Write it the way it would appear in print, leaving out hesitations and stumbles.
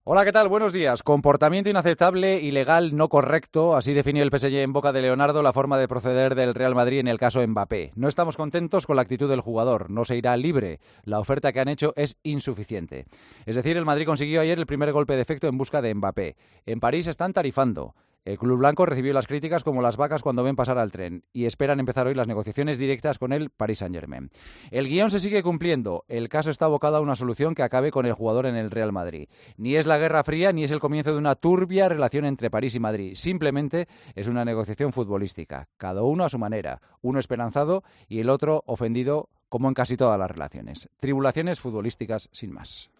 Hola, ¿qué tal? Buenos días. Comportamiento inaceptable, ilegal, no correcto. Así definió el PSG en boca de Leonardo la forma de proceder del Real Madrid en el caso Mbappé. No estamos contentos con la actitud del jugador. No se irá libre. La oferta que han hecho es insuficiente. Es decir, el Madrid consiguió ayer el primer golpe de efecto en busca de Mbappé. En París están tarifando. El club blanco recibió las críticas como las vacas cuando ven pasar al tren y esperan empezar hoy las negociaciones directas con el Paris Saint-Germain. El guión se sigue cumpliendo. El caso está abocado a una solución que acabe con el jugador en el Real Madrid. Ni es la Guerra Fría ni es el comienzo de una turbia relación entre París y Madrid. Simplemente es una negociación futbolística. Cada uno a su manera. Uno esperanzado y el otro ofendido, como en casi todas las relaciones. Tribulaciones futbolísticas sin más.